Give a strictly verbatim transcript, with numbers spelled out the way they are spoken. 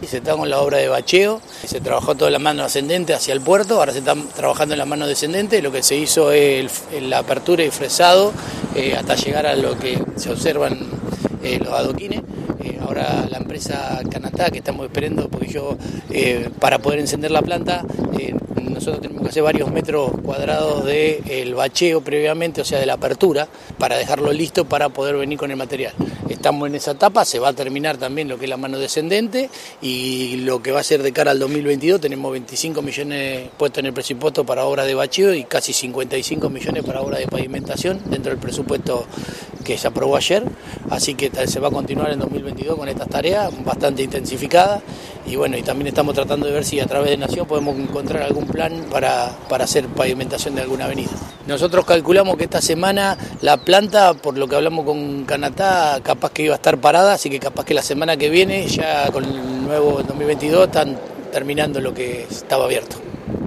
Se está con la obra de bacheo, se trabajó toda la mano ascendente hacia el puerto, ahora se está trabajando en la mano descendente. Lo que se hizo es el, la apertura y fresado eh, hasta llegar a lo que se observan eh, los adoquines. Eh, ahora la empresa Canatá, que estamos esperando, porque yo eh, para poder encender la planta, eh, nosotros tenemos que hacer varios metros cuadrados del bacheo previamente, o sea de la apertura, para dejarlo listo para poder venir con el material. Estamos en esa etapa, se va a terminar también lo que es la mano descendente y lo que va a ser de cara al dos mil veintidós, tenemos veinticinco millones puestos en el presupuesto para obras de bacheo y casi cincuenta y cinco millones para obras de pavimentación dentro del presupuesto que se aprobó ayer, así que se va a continuar en dos mil veintidós con estas tareas bastante intensificadas y bueno, y también estamos tratando de ver si a través de Nación podemos encontrar algún plan para, para hacer pavimentación de alguna avenida. Nosotros calculamos que esta semana la planta, por lo que hablamos con Canatá, capaz que iba a estar parada, así que capaz que la semana que viene, ya con el nuevo dos mil veintidós, están terminando lo que estaba abierto.